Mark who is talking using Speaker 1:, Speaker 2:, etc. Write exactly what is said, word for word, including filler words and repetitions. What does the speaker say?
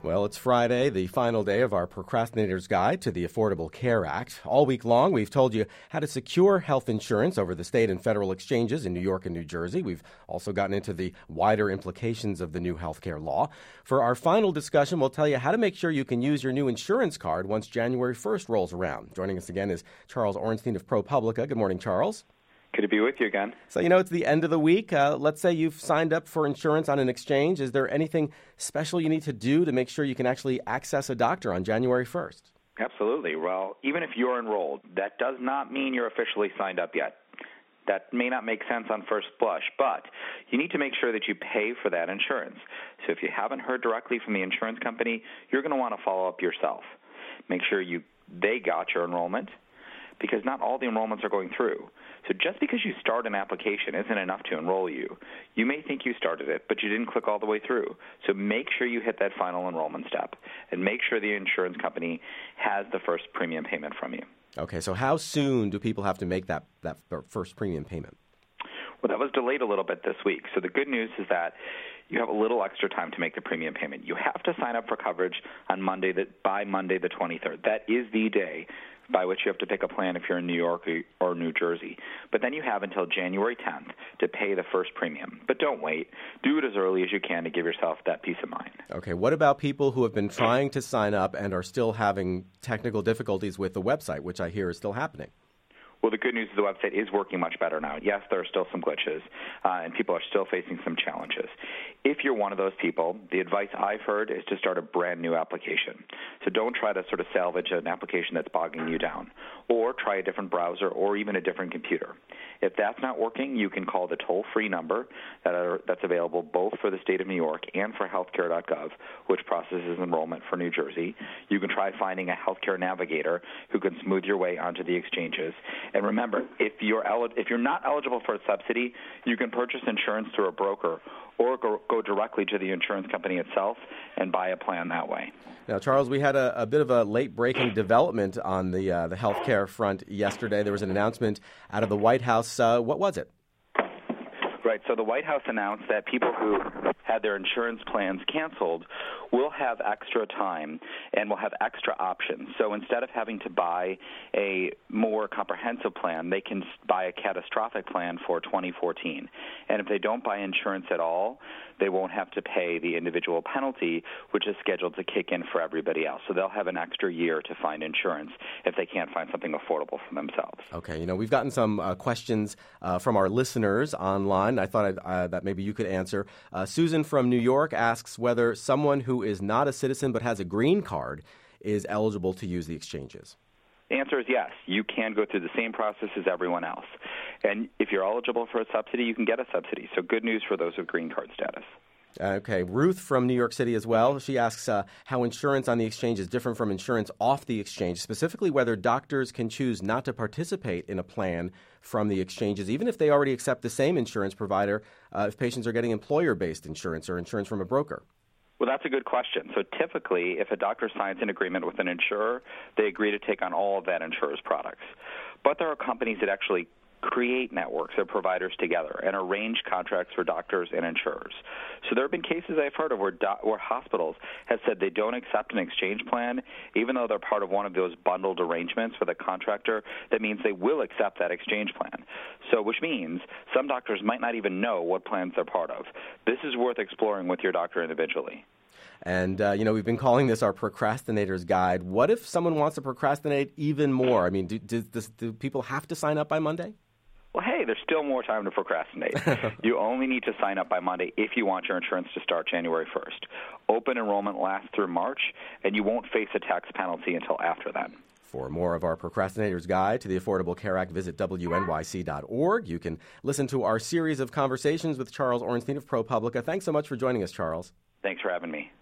Speaker 1: Well, it's Friday, the final day of our Procrastinator's Guide to the Affordable Care Act. All week long, we've told you how to secure health insurance over the state and federal exchanges in New York and New Jersey. We've also gotten into the wider implications of the new health care law. For our final discussion, we'll tell you how to make sure you can use your new insurance card once January first rolls around. Joining us again is Charles Orenstein of ProPublica. Good morning, Charles.
Speaker 2: Good to be with you again.
Speaker 1: So, you know, it's the end of the week. Uh, let's say you've signed up for insurance on an exchange. Is there anything special you need to do to make sure you can actually access a doctor on January first?
Speaker 2: Absolutely. Well, even if you're enrolled, that does not mean you're officially signed up yet. That may not make sense on first blush, but you need to make sure that you pay for that insurance. So if you haven't heard directly from the insurance company, you're going to want to follow up yourself. Make sure you they got your enrollment, because not all the enrollments are going through. So just because you start an application isn't enough to enroll you. You may think you started it, but you didn't click all the way through. So make sure you hit that final enrollment step, and make sure the insurance company has the first premium payment from you.
Speaker 1: Okay, so how soon do people have to make that, that first premium payment?
Speaker 2: Well, that was delayed a little bit this week. So the good news is that you have a little extra time to make the premium payment. You have to sign up for coverage on Monday, the, by Monday the twenty-third. That is the day by which you have to pick a plan if you're in New York or New Jersey. But then you have until January tenth to pay the first premium. But don't wait. Do it as early as you can to give yourself that peace of mind.
Speaker 1: Okay, what about people who have been trying to sign up and are still having technical difficulties with the website, which I hear is still happening?
Speaker 2: Well, the good news is the website is working much better now. Yes, there are still some glitches, uh, and people are still facing some challenges. If you're one of those people, the advice I've heard is to start a brand new application. So don't try to sort of salvage an application that's bogging you down, or try a different browser or even a different computer. If that's not working, you can call the toll-free number that are, that's available both for the state of New York and for healthcare dot gov, which processes enrollment for New Jersey. You can try finding a healthcare navigator who can smooth your way onto the exchanges. And remember, if you're el- if you're not eligible for a subsidy, you can purchase insurance through a broker or go, go directly to the insurance company itself and buy a plan that way.
Speaker 1: Now, Charles, we had a, a bit of a late-breaking development on the uh, the healthcare front yesterday. There was an announcement out of the White House. Uh, what was it?
Speaker 2: Right. So the White House announced that people who had their insurance plans canceled will have extra time and will have extra options. So instead of having to buy a more comprehensive plan, they can buy a catastrophic plan for twenty fourteen. And if they don't buy insurance at all, they won't have to pay the individual penalty, which is scheduled to kick in for everybody else. So they'll have an extra year to find insurance if they can't find something affordable for themselves.
Speaker 1: Okay. You know, we've gotten some uh, questions uh, from our listeners online. I thought I'd, uh, that maybe you could answer. Uh, Susan from New York asks whether someone who is not a citizen but has a green card is eligible to use the exchanges.
Speaker 2: The answer is yes. You can go through the same process as everyone else. And if you're eligible for a subsidy, you can get a subsidy. So good news for those with green card status.
Speaker 1: Okay. Ruth from New York City as well. She asks uh, how insurance on the exchange is different from insurance off the exchange, specifically whether doctors can choose not to participate in a plan from the exchanges, even if they already accept the same insurance provider, uh, if patients are getting employer-based insurance or insurance from a broker.
Speaker 2: Well, that's a good question. So typically, if a doctor signs an agreement with an insurer, they agree to take on all of that insurer's products. But there are companies that actually create networks of providers together and arrange contracts for doctors and insurers. So there have been cases I've heard of where, do- where hospitals have said they don't accept an exchange plan, even though they're part of one of those bundled arrangements with a contractor. That means they will accept that exchange plan. So which means some doctors might not even know what plans they're part of. This is worth exploring with your doctor individually.
Speaker 1: And, uh, you know, we've been calling this our procrastinator's guide. What if someone wants to procrastinate even more? I mean, do, do, do, do people have to sign up by Monday?
Speaker 2: Well, hey, there's still more time to procrastinate. You only need to sign up by Monday if you want your insurance to start January first. Open enrollment lasts through March, and you won't face a tax penalty until after then.
Speaker 1: For more of our Procrastinator's Guide to the Affordable Care Act, visit W N Y C dot org. You can listen to our series of conversations with Charles Orenstein of ProPublica. Thanks so much for joining us, Charles.
Speaker 2: Thanks for having me.